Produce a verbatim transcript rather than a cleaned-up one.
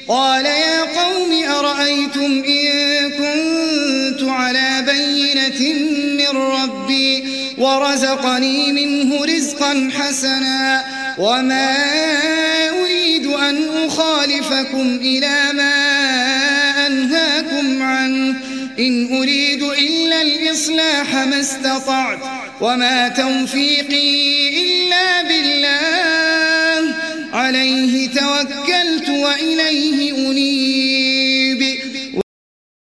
قال يا قوم أرأيتم إن كنت على بينة من ربي ورزقني منه رزقا حسنا وما أريد أن أخالفكم إلى ما أنهاكم عنه إن أريد إلا الإصلاح ما استطعت وما توفيقي إلا بالله عليه توكلت وإليه